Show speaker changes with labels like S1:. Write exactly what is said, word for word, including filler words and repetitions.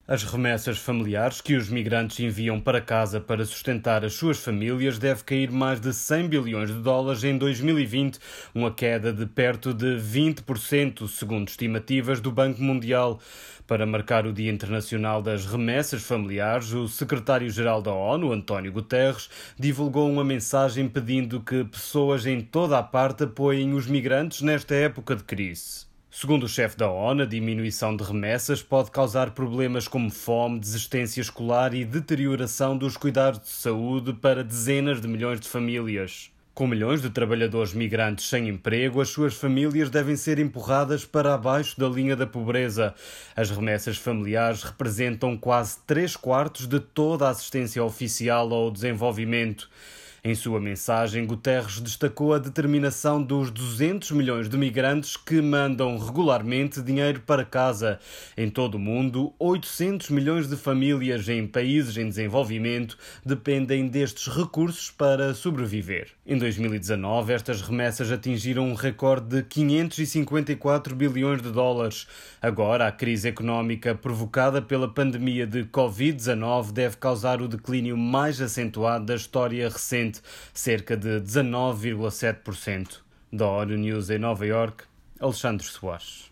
S1: As remessas familiares que os migrantes enviam para casa para sustentar as suas famílias deve cair mais de cem bilhões de dólares em dois mil e vinte, uma queda de perto de vinte por cento, segundo estimativas do Banco Mundial. Para marcar o Dia Internacional das Remessas Familiares, o secretário-geral da ONU, António Guterres, divulgou uma mensagem pedindo que pessoas em toda a parte apoiem os migrantes nesta época de crise. Segundo o chefe da ONU, a diminuição de remessas pode causar problemas como fome, desistência escolar e deterioração dos cuidados de saúde para dezenas de milhões de famílias. Com milhões de trabalhadores migrantes sem emprego, as suas famílias devem ser empurradas para abaixo da linha da pobreza. As remessas familiares representam quase três quartos de toda a assistência oficial ao desenvolvimento. Em sua mensagem, Guterres destacou a determinação dos duzentos milhões de migrantes que mandam regularmente dinheiro para casa. Em todo o mundo, oitocentos milhões de famílias em países em desenvolvimento dependem destes recursos para sobreviver. Em dois mil e dezanove, estas remessas atingiram um recorde de quinhentos e cinquenta e quatro bilhões de dólares. Agora, a crise económica provocada pela pandemia de covid dezanove deve causar o declínio mais acentuado da história recente, cerca de dezanove vírgula sete por cento. Da ONU News em Nova Iorque, Alexandre Soares.